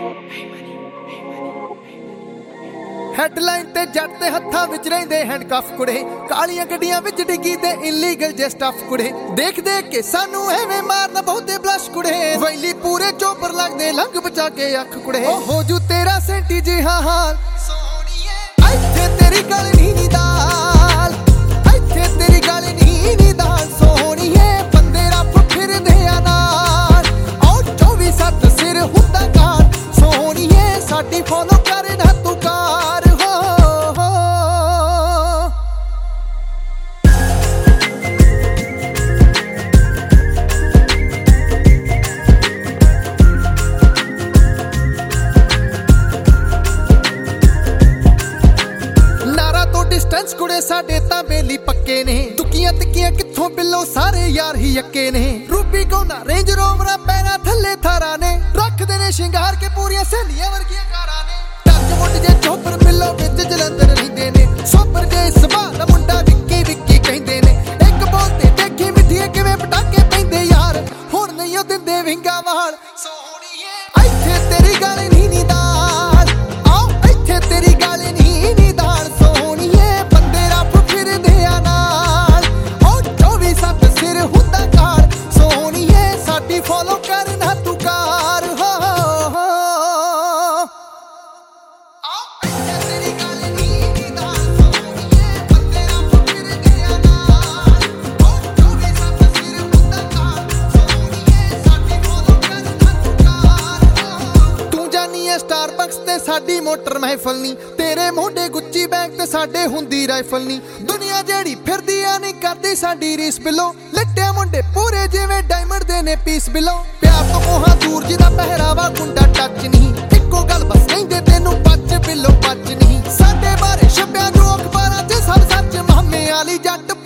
headline ਤੇ ਜੱਟ ਦੇ ਹੱਥਾਂ ਵਿੱਚ ਰਹਿੰਦੇ ਹੈਂਡਕਫ ਕੁੜੇ, ਕਾਲੀਆਂ ਗੱਡੀਆਂ ਵਿੱਚ ਡਿੱਗੀ ਤੇ ਇਲੀਗਲ ਜੇ ਸਟਫ ਕੁੜੇ, ਦੇਖ ਦੇਖ ਕੇ ਸਾਨੂੰ ਐਵੇਂ ਮਾਰਨਾ ਬਹੁਤੇ ਬਲਸ਼ ਕੁੜੇ, ਵੈਲੀ ਪੂਰੇ ਚੋਪਰ ਲੱਗਦੇ ਲੰਘ ਬਚਾ ਕੇ ਅੱਖ ਕੁੜੇ, ਹੋ ਜੂ ਤੇਰਾ ਸੈਂਟੀ ਜਿਹਾ ਹਾਲ ਸੋਹਣੀਏ, ਇੱਥੇ ਤੇਰੀ ਗੱਲ ਨੀ ਦਾਲ, ਇੱਥੇ ਤੇਰੀ ਗੱਲ ਨੀ ਦਾਲ ਸੋਹਣੀਏ, ਬੰਦੇ ਰੱਬ ਫਿਰਦੇ ਆ ਨਾਲ, ਔਰ 24/7 ਸਿਰ ਹੁੰਦਾ ਕਾਰ ਸੋਹਣੀਏ, ਸਾਡੀ ਫੋਲੋ ਕਰ ਨਾ ਤੂੰ ਕਾਰ ਡਿਸਟੈਂਸ ਕੁੜੇ ਸਾਡੇ ਤਾਂ ਬੇਲੀ ਪੱਕੇ ਨੇ, ਦੁੱਕੀਆਂ ਤਿੱਕੀਆਂ ਕਿੱਥੋਂ ਬਿੱਲੋ ਸਾਰੇ ਯਾਰ ਹੀ ਯੱਕੇ ਨੇ, ਰੂਬੀ ਗੋਨਾ ਰੇਂਜ ਰੋਵਰਾਂ ਪੈਰਾਂ ਥੱਲੇ ਥਾਰਾਂ ਨੇ, ਰੱਖਦੇ ਨੇ ਸ਼ਿੰਗਾਰ ਕੇ ਪੂਰੀਆਂ ਸਹੇਲੀਆਂ ਵਰਗੀਆਂ ਕਾਰਾਂ ਨੇ, ਟੱਚ ਮੁੱਢ ਜੇ ਚੋਪਰ ਬਿੱਲੋ ਵਿੱਚ ਜਲੰਧਰ ਰਹਿੰਦੇ ਨੇ, ਸੋਪਰ ਜੇ ਸੁਭਾਅ ਦਾ ਮੁੰਡਾ ਵਿੱਕੀ ਵਿੱਕੀ ਕਹਿੰਦੇ ਨੇ, ਇੱਕ ਬੋਲ ਤੇ ਦੇਖੀ ਮਿੱਠੀਏ ਕਿਵੇਂ ਪਟਾਕੇ ਪੈਂਦੇ ਯਾਰ, ਹੁਣ ਨਹੀਂ ਉਹ ਦਿੰਦੇ ਵਿੰਗਾ ਵਾਲ ਸੋਹਣੀਏ, ਇੱਥੇ ਤੇਰੀ ਗੱਲ ਨੀ ਦਾਲ, ਆਓ ਇੱਥੇ ਤੇਰੀ ਗੱਲ ਨੀ ਦਾਲ ਸੋਹਣੀਏ, ਬੰਦੇ ਰੱਬ ਫਿਰਦੇ ਆ ਨਾਲ, ਉਹ 24/7 ਸਿਰ ਹੁੰਦਾ ਕਾਰ ਸੋਹਣੀਏ, ਸਾਡੀ ਫੋਲੋ ਕਰ ਨਾ ਤੂੰ ਕਾਰ ਸਟਾਰਬਕਸ ਤੇ ਸਾਡੀ ਮੋਟਰ ਮਹਿਫਲ ਨੀ, ਤੇਰੇ ਮੋਢੇ ਗੁੱਚੀ ਬੈਗ ਤੇ ਸਾਡੇ ਹੁੰਦੀ ਰਾਈਫਲ ਨੀ, ਦੁਨੀਆ ਜਿਹੜੀ ਫਿਰਦੀ ਆ ਨਹੀਂ ਕਰਦੀ ਸਾਡੀ ਰੀਸ ਬਿੱਲੋ, ਲੱਟਿਆ ਮੁੰਡੇ ਪੂਰੇ ਜਿਵੇਂ ਡਾਇਮੰਡ ਦੇ ਨੇ ਪੀਸ ਬਿੱਲੋ, ਪਿਆਰ ਤੋਂ ਕੋਹਾਂ ਦੂਰ ਜਿਹਦਾ ਪਹਿਰਾਵਾ ਗੁੰਡਾ ਟੱਚ ਨਹੀਂ, ਇੱਕੋ ਗੱਲ ਬਸ ਕਹਿੰਦੇ ਤੈਨੂੰ ਪੱਚ ਬਿੱਲੋ ਪੱਚ ਨਹੀਂ, ਸਾਡੇ ਬਾਰੇ ਛੱਪਿਆ ਜੋ ਅਖਬਾਰਾਂ 'ਚ ਸਭ ਸੱਚ, ਮਾਮੇ ਵਾਲੀ ਜੱਟ